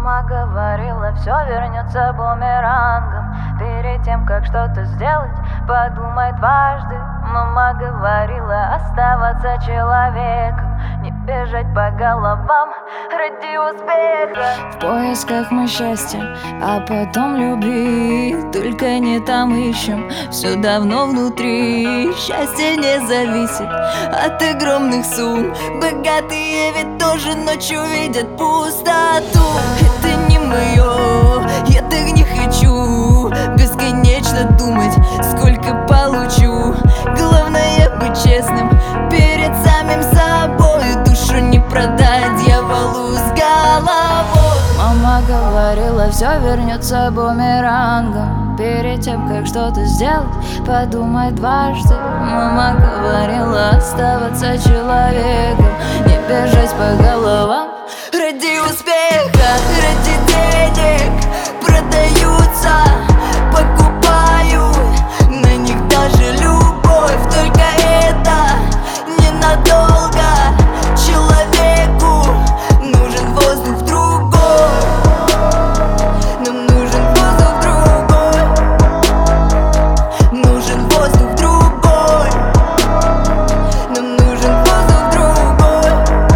Мама говорила, все вернется бумерангом. Перед тем, как что-то сделать, подумай дважды. Мама говорила, оставаться человеком, не бежать по головам ради успеха. В поисках мы счастья, а потом любви. Только не там ищем, все давно внутри. Счастье не зависит от огромных сумм. Богатые ведь тоже ночью видят пустоту. Это не мое, я так не хочу бесконечно думать, сколько получу. Главное быть честным перед самим собой. Душу не продать дьяволу с головой. Мама говорила, все вернется бумерангом. Перед тем, как что-то сделать, подумай дважды. Мама говорила, оставаться человеком, не бежать по головам ради успеха, ради денег продаются, покупают на них даже любовь. Только это ненадолго. Человеку нужен воздух другой. Нам нужен воздух другой. Нужен воздух другой. Нам нужен воздух другой.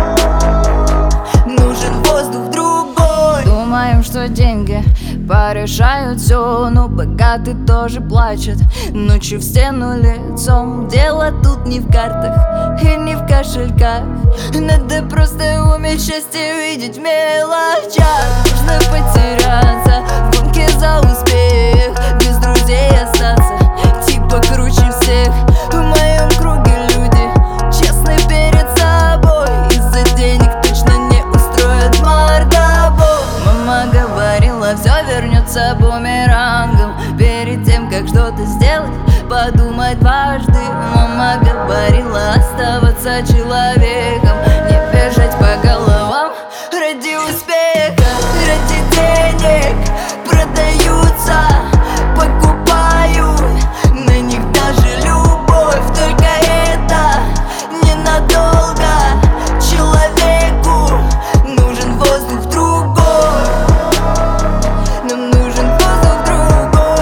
Нужен воздух другой. Думаем, что деньги порешают все, но богатый тоже плачет ночью в стену лицом. Дело тут не в картах и не в кошельках. Надо просто уметь счастье видеть в мелочах. Нужно потеряться в гонке за успех, без друзей остаться, типа круче всех. В моем круге люди честны перед собой, из-за денег точно не устроят мордобой. Мама говорила, все вернется бумерангом. Перед тем, как что-то сделать, подумай дважды. Мама говорила, оставаться человеком, не бежать по головам ради успеха, ради денег продаются, покупают на них даже любовь. Только это ненадолго. Человеку нужен воздух другой. Нам нужен воздух другой.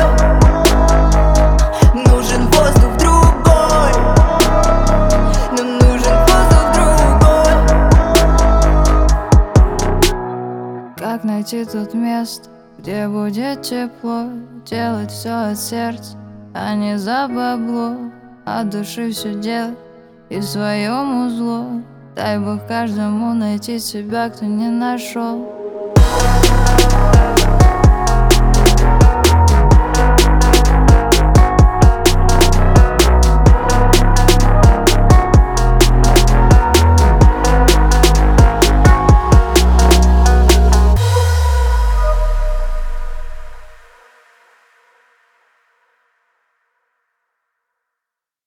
Нужен воздух другой. Нам нужен воздух другой. Как найти тут место, где будет тепло, делать все от сердца, а не за бабло, от души все делать и в своем узло. Дай Бог каждому найти себя, кто не нашел.